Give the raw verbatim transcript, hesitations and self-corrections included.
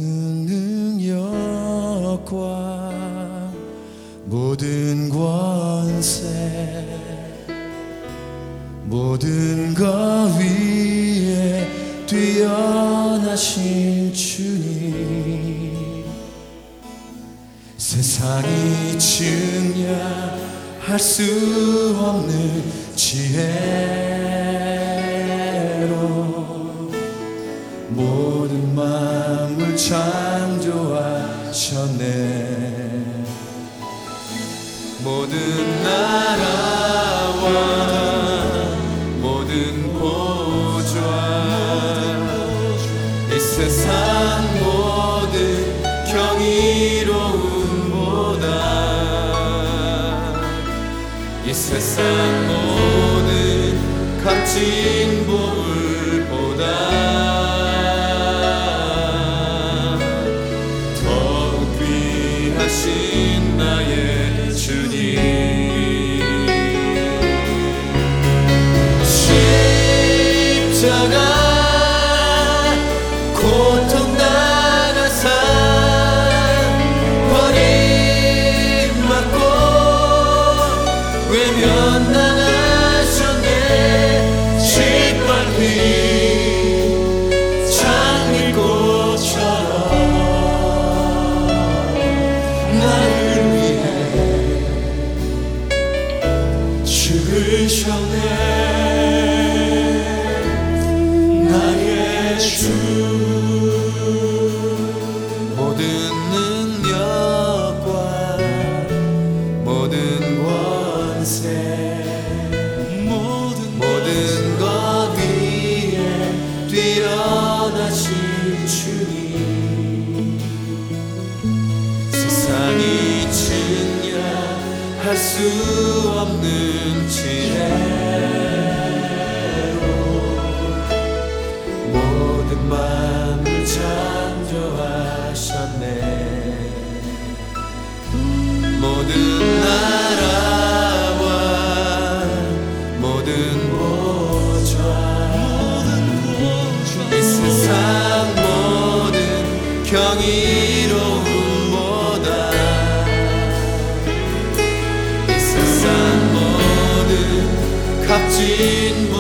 능력과 모든 권세 모든 것 위에 뛰어나신 주님, 세상이 증량할 수 없는 지혜로 모든 만물 창조하셨네. 모든 나라와 모든 보좌 이 세상 모든 경이로움보다 이 세상 모든 값진 보물보다 더욱 귀하신 나의 주님, 십자가 고통당한 삶 버림받고 외면당하셨네. 짓밟힌 장미꽃처럼 나를 위해 죽으셨네. 나의 주, 모든 능력과 모든 권세 모든, 모든 것 위에 뛰어나신 주님, 세상이 증량할 수 없는 지혜로 모든 만물 창조하셨네. 모든 나라와 모든 보좌 이 세상 모든 경이로움보다 이 세상 모든 값진